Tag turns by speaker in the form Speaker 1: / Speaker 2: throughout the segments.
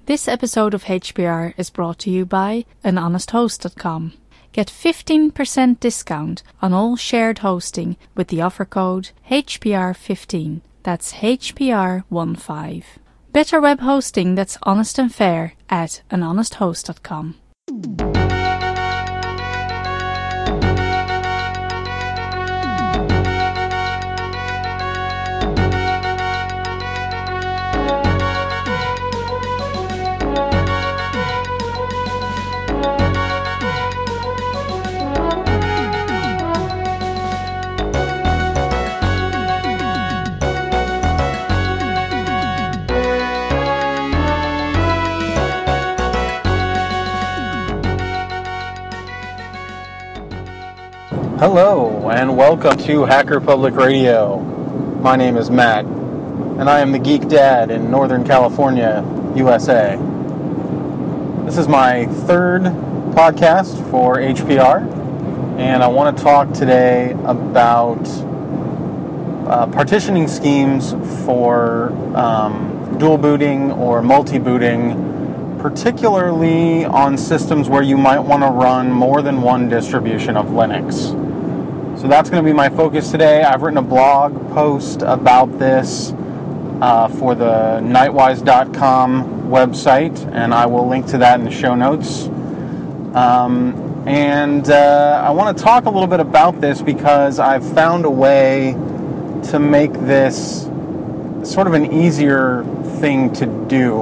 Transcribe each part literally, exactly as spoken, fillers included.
Speaker 1: This episode of H P R is brought to you by an honest host dot com. Get fifteen percent discount on all shared hosting with the offer code H P R fifteen. That's H P R fifteen. Better web hosting that's honest and fair at an honest host dot com.
Speaker 2: Hello, and welcome to Hacker Public Radio. My name is Matt, and I am the Geek Dad in Northern California, U S A. This is my third podcast for H P R, and I want to talk today about uh, partitioning schemes for um, dual booting or multi-booting, particularly on systems where you might want to run more than one distribution of Linux. So that's going to be my focus today. I've written a blog post about this uh, for the nightwise dot com website, and I will link to that in the show notes. Um, and uh, I want to talk a little bit about this because I've found a way to make this sort of an easier thing to do.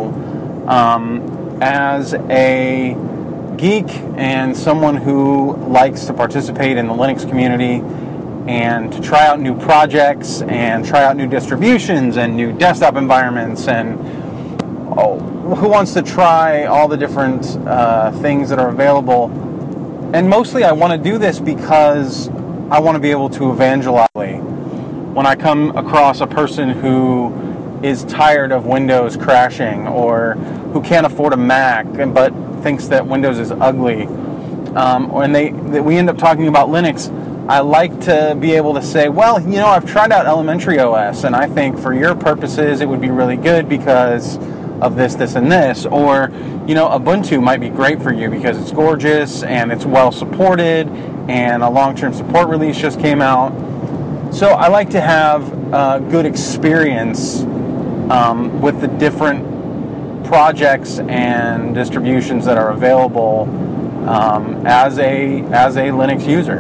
Speaker 2: Um, as a geek and someone who likes to participate in the Linux community and to try out new projects and try out new distributions and new desktop environments, and oh, who wants to try all the different uh, things that are available. And mostly I want to do this because I want to be able to evangelize. When I come across a person who is tired of Windows crashing or who can't afford a Mac but thinks that Windows is ugly, um, and they that we end up talking about Linux, I like to be able to say, well, you know, I've tried out Elementary O S, and I think for your purposes it would be really good because of this, this, and this. Or, you know, Ubuntu might be great for you because it's gorgeous and it's well supported, and a long-term support release just came out. So I like to have a good experience um, with the different projects and distributions that are available um, as a as a Linux user.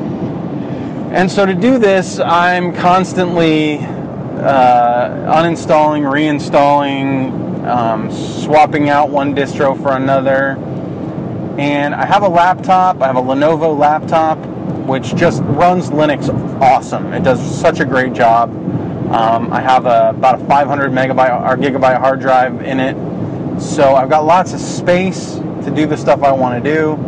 Speaker 2: And so to do this, I'm constantly uh, uninstalling, reinstalling, um, swapping out one distro for another. And I have a laptop, I have a Lenovo laptop, which just runs Linux awesome. It does such a great job. Um, I have a, about a five hundred megabyte or gigabyte hard drive in it. So I've got lots of space to do the stuff I want to do.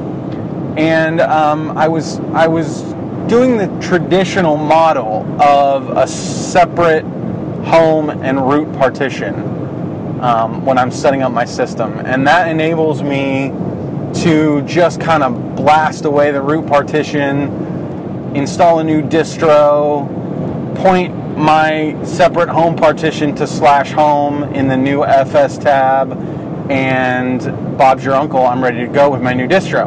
Speaker 2: And um, I was I was doing the traditional model of a separate home and root partition um, when I'm setting up my system. And that enables me to just kind of blast away the root partition, install a new distro, point my separate home partition to slash home in the new F S tab, and Bob's your uncle, I'm ready to go with my new distro.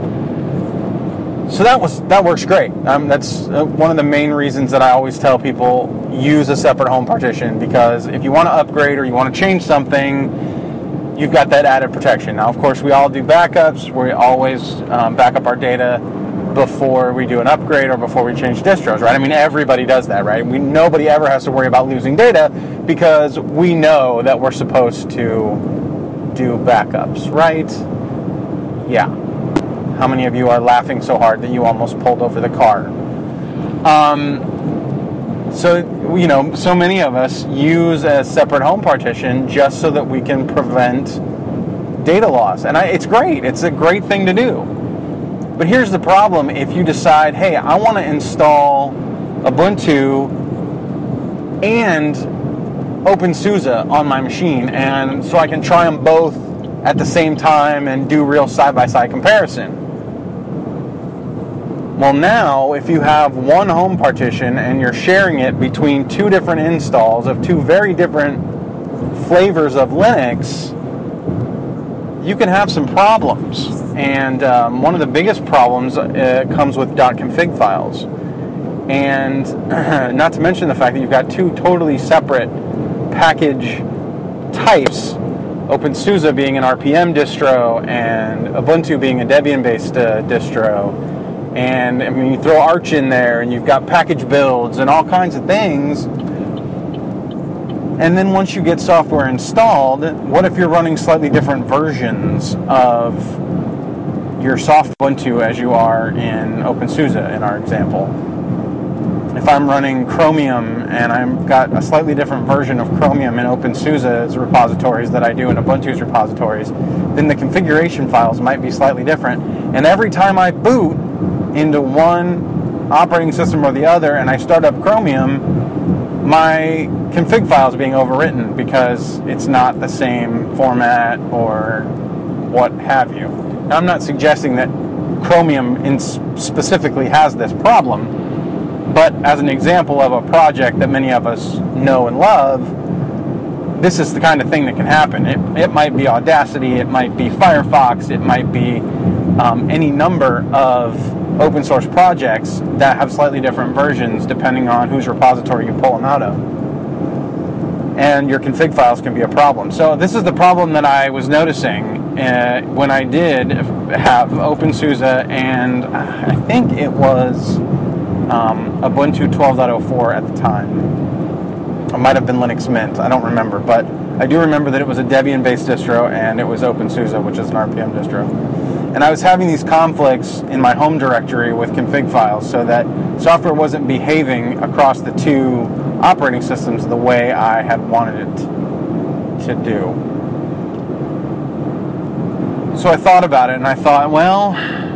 Speaker 2: So that was that works great. Um, that's uh, one of the main reasons that I always tell people use a separate home partition, because if you want to upgrade or you want to change something, you've got that added protection. Now, of course, we all do backups. We always um, back up our data before we do an upgrade or before we change distros, right? I mean, everybody does that, right? We nobody ever has to worry about losing data because we know that we're supposed to do backups, right? Yeah. How many of you are laughing so hard that you almost pulled over the car? Um, so, you know, so many of us use a separate home partition just so that we can prevent data loss. And I, it's great. It's a great thing to do. But here's the problem. If you decide, hey, I want to install Ubuntu and OpenSUSE on my machine, and so I can try them both at the same time and do real side-by-side comparison. Well, now, if you have one home partition and you're sharing it between two different installs of two very different flavors of Linux, you can have some problems. And um, one of the biggest problems uh, comes with .config files. And not to mention the fact that you've got two totally separate package types, OpenSUSE being an R P M distro and Ubuntu being a Debian-based uh, distro. And I mean, you throw Arch in there and you've got package builds and all kinds of things. And then once you get software installed, what if you're running slightly different versions of your soft Ubuntu as you are in OpenSUSE in our example? If I'm running Chromium and I've got a slightly different version of Chromium in OpenSUSE's repositories that I do in Ubuntu's repositories, then the configuration files might be slightly different. And every time I boot into one operating system or the other and I start up Chromium, my config file is being overwritten because it's not the same format or what have you. Now, I'm not suggesting that Chromium in specifically has this problem, but as an example of a project that many of us know and love, this is the kind of thing that can happen. It, it might be Audacity, it might be Firefox, it might be um, any number of open source projects that have slightly different versions depending on whose repository you pull them out of. And your config files can be a problem. So this is the problem that I was noticing uh, when I did have OpenSUSE, and I think it was um, Ubuntu twelve point oh four at the time. It might have been Linux Mint, I don't remember, but I do remember that it was a Debian-based distro and it was OpenSUSE, which is an R P M distro. And I was having these conflicts in my home directory with config files so that software wasn't behaving across the two operating systems the way I had wanted it to do. So I thought about it and I thought, well,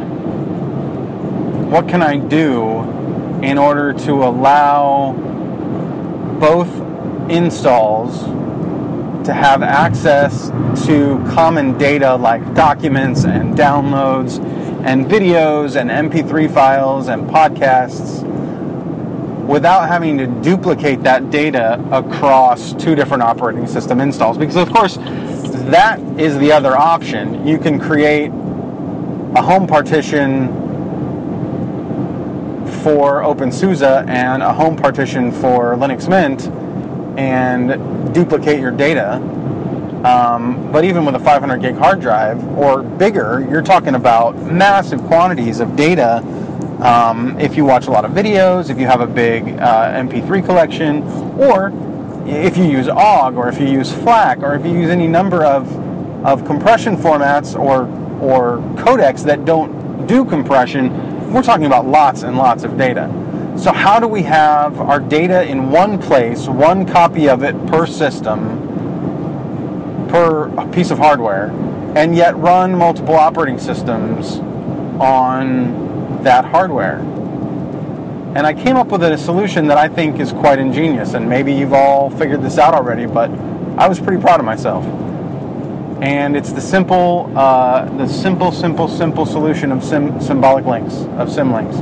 Speaker 2: what can I do in order to allow both installs to have access to common data like documents and downloads and videos and M P three files and podcasts without having to duplicate that data across two different operating system installs. Because of course, that is the other option. You can create a home partition for OpenSUSE and a home partition for Linux Mint and duplicate your data. Um, but even with a five hundred gig hard drive or bigger, you're talking about massive quantities of data. Um, if you watch a lot of videos, if you have a big uh, M P three collection, or if you use O G, or if you use FLAC, or if you use any number of, of compression formats or, or codecs that don't do compression, we're talking about lots and lots of data. So how do we have our data in one place, one copy of it per system, per piece of hardware, and yet run multiple operating systems on that hardware? And I came up with a solution that I think is quite ingenious, and maybe you've all figured this out already, but I was pretty proud of myself. And it's the simple, uh, the simple, simple, simple solution of sim- symbolic links, of symlinks.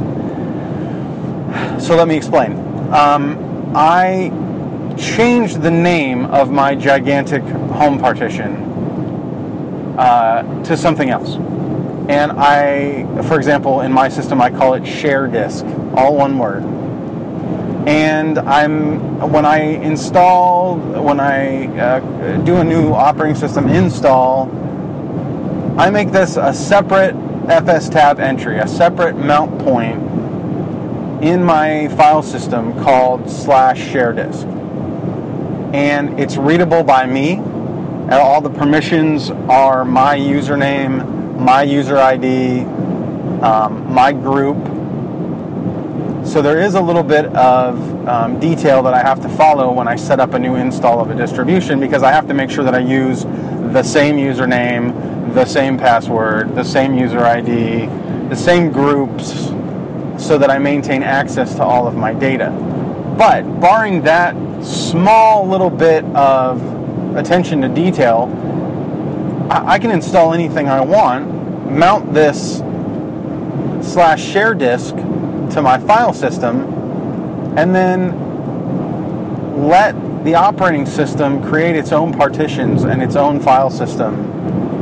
Speaker 2: So let me explain. Um, I changed the name of my gigantic home partition uh, to something else. And I, for example, in my system, I call it share disk, all one word. And I'm when I install, when I uh, do a new operating system install, I make this a separate fstab entry, a separate mount point in my file system called slash share disk. And it's readable by me. And all the permissions are my username, my user I D, um, my group. So there is a little bit of um, detail that I have to follow when I set up a new install of a distribution, because I have to make sure that I use the same username, the same password, the same user I D, the same groups, so that I maintain access to all of my data. But barring that small little bit of attention to detail, I, I can install anything I want, mount this slash share disk to my file system, and then let the operating system create its own partitions and its own file system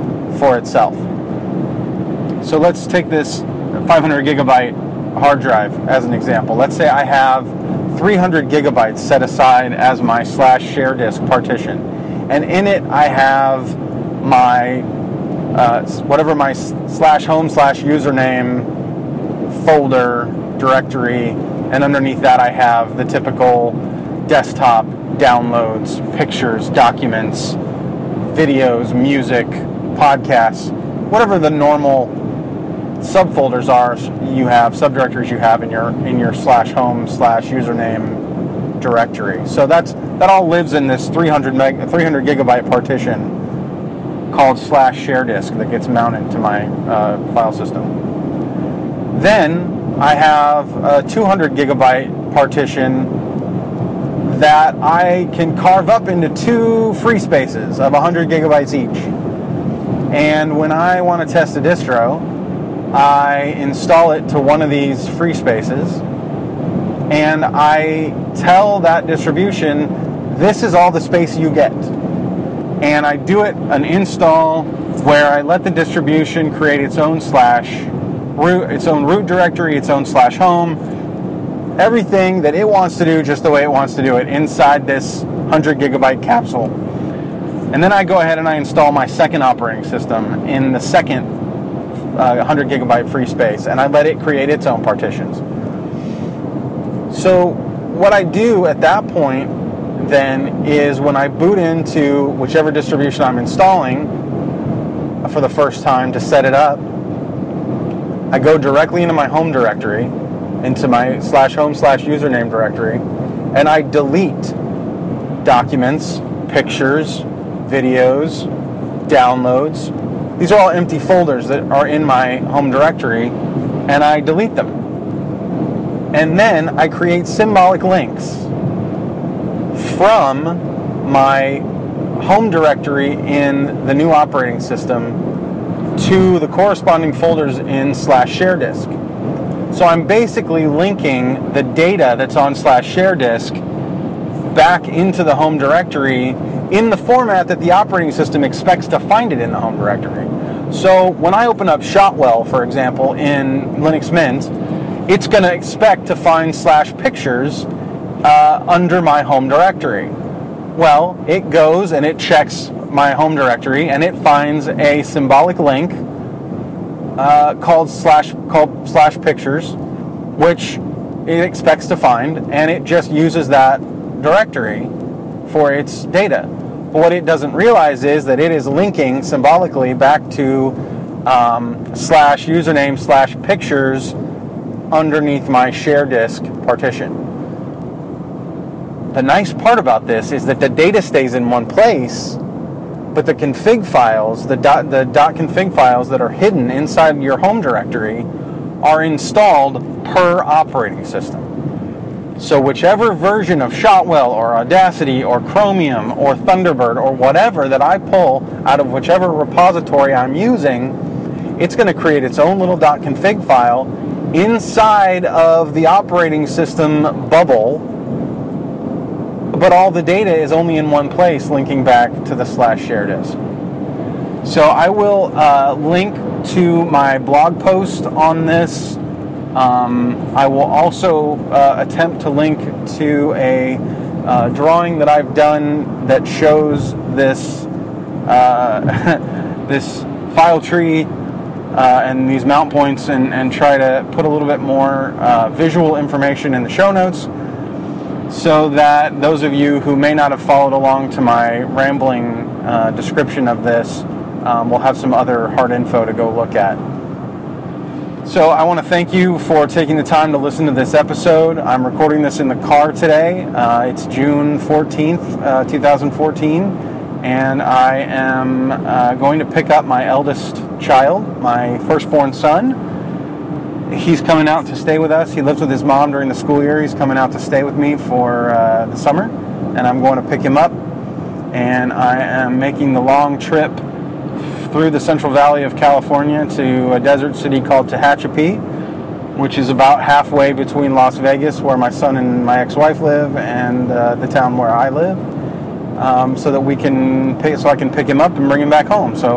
Speaker 2: for itself. So let's take this five hundred gigabyte hard drive as an example. Let's say I have three hundred gigabytes set aside as my slash share disk partition, and in it I have my uh, whatever my slash home slash username folder directory, and underneath that I have the typical desktop downloads, pictures, documents, videos, music, podcasts, whatever the normal subfolders are you have, subdirectories you have in your in your slash home slash username directory. So that's that all lives in this three hundred meg three hundred gigabyte partition called slash share disk that gets mounted to my uh, file system. Then I have a two hundred gigabyte partition that I can carve up into two free spaces of one hundred gigabytes each. And when I want to test a distro, I install it to one of these free spaces, and I tell that distribution, this is all the space you get. And I do it an install where I let the distribution create its own slash root, its own root directory, its own slash home, everything that it wants to do just the way it wants to do it inside this one hundred gigabyte capsule. And then I go ahead and I install my second operating system in the second uh, one hundred gigabyte free space, and I let it create its own partitions. So what I do at that point then is when I boot into whichever distribution I'm installing for the first time to set it up, I go directly into my home directory, into my slash home slash username directory, and I delete documents, pictures, videos, downloads. These are all empty folders that are in my home directory, and I delete them. And then I create symbolic links from my home directory in the new operating system to the corresponding folders in slash share disk. So I'm basically linking the data that's on slash share disk back into the home directory in the format that the operating system expects to find it in the home directory. So when I open up Shotwell, for example, in Linux Mint, it's going to expect to find slash pictures uh, under my home directory. Well, it goes and it checks my home directory, and it finds a symbolic link uh, called slash called slash pictures, which it expects to find, and it just uses that directory for its data. But what it doesn't realize is that it is linking symbolically back to um, slash username slash pictures underneath my share disk partition. The nice part about this is that the data stays in one place, but the config files, the dot, the .config files that are hidden inside your home directory are installed per operating system. So whichever version of Shotwell or Audacity or Chromium or Thunderbird or whatever that I pull out of whichever repository I'm using, it's going to create its own little .config file inside of the operating system bubble, but all the data is only in one place, linking back to the slash share disk. So I will uh, link to my blog post on this. Um, I will also uh, attempt to link to a uh, drawing that I've done that shows this uh, this file tree uh, and these mount points, and, and try to put a little bit more uh, visual information in the show notes, so that those of you who may not have followed along to my rambling uh, description of this um, will have some other hard info to go look at. So I want to thank you for taking the time to listen to this episode. I'm recording this in the car today. Uh, it's June fourteenth, uh, twenty fourteen, and I am uh, going to pick up my eldest child, my firstborn son. He's coming out to stay with us. He lives with his mom during the school year. He's coming out to stay with me for uh, the summer, and I'm going to pick him up. And I am making the long trip through the Central Valley of California to a desert city called Tehachapi, which is about halfway between Las Vegas, where my son and my ex-wife live, and uh, the town where I live, um, so that we can pick, so I can pick him up and bring him back home. So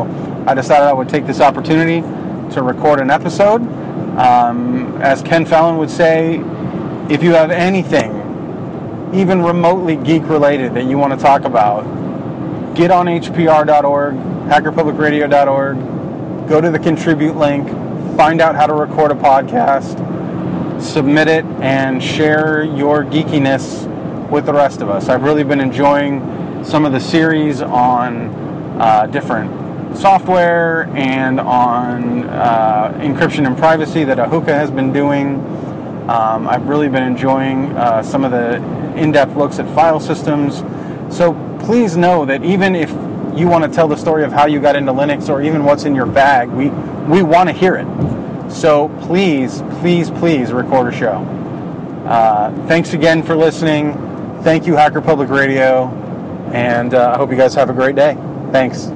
Speaker 2: I decided I would take this opportunity to record an episode. Um, as Ken Fallon would say, if you have anything, even remotely geek-related, that you want to talk about, get on H P R dot org, hacker public radio dot org, go to the contribute link, find out how to record a podcast, submit it, and share your geekiness with the rest of us. I've really been enjoying some of the series on uh, different software and on uh, encryption and privacy that Ahuka has been doing. Um, I've really been enjoying uh, some of the in-depth looks at file systems. So please know that even if you want to tell the story of how you got into Linux or even what's in your bag, we, we want to hear it. So please, please, please record a show. Uh, thanks again for listening. Thank you, Hacker Public Radio. And uh, I hope you guys have a great day. Thanks.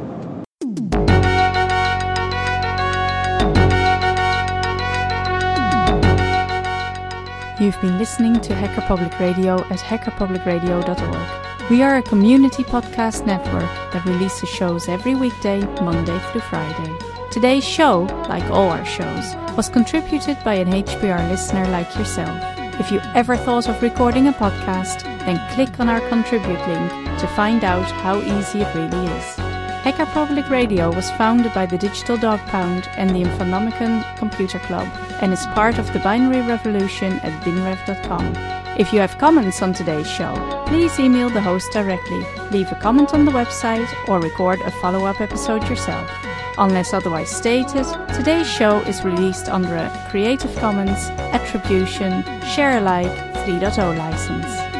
Speaker 1: You've been listening to Hacker Public Radio at hacker public radio dot org. We are a community podcast network that releases shows every weekday, Monday through Friday. Today's show, like all our shows, was contributed by an H P R listener like yourself. If you ever thought of recording a podcast, then click on our contribute link to find out how easy it really is. Hacker Public Radio was founded by the Digital Dog Pound and the Infonomicon Computer Club and is part of the Binary Revolution at binrev dot com. If you have comments on today's show, please email the host directly, leave a comment on the website, or record a follow-up episode yourself. Unless otherwise stated, today's show is released under a Creative Commons Attribution Share Alike three point oh license.